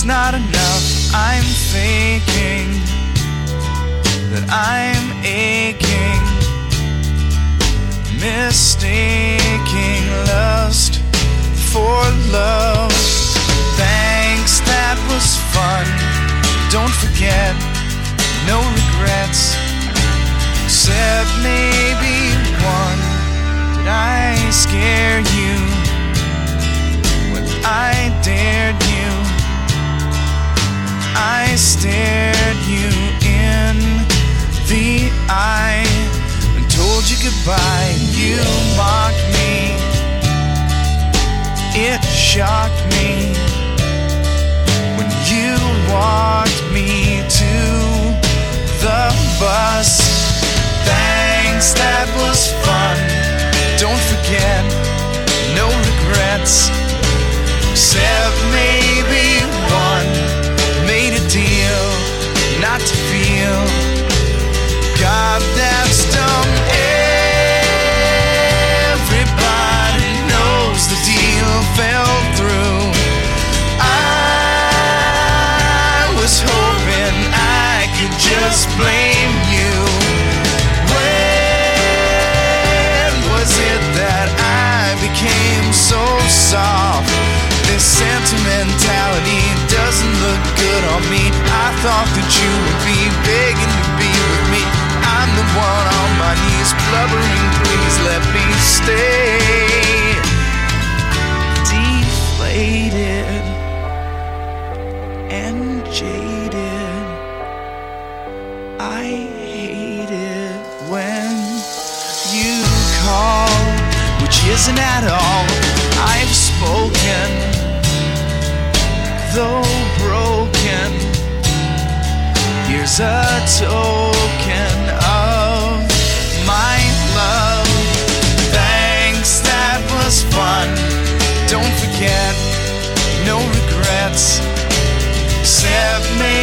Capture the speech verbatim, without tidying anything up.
it's not enough. I'm faking that I'm aching, mistaking lust for love. Thanks, that was fun. Don't forget, no regrets, except maybe one. Did I scare you when I dared you? I stared you in the eye and told you goodbye. You mocked me, it shocked me when you walked me to the bus. Thanks, that was fun. Don't forget, no regrets, except maybe one. Made a deal not to feel. God, that's dumb. Everybody knows the deal fell through. I was hoping I could just blame you. When was it that I became so soft? This sentimentality doesn't look good on me. I thought that you would be begging to be with me. I'm the one on my knees blubbering, please let me stay. Deflated and jaded, I hate it when you call, which isn't at all. I've spoken, though broken. Here's a token of my love. Thanks, that was fun. Don't forget, no regrets, except maybe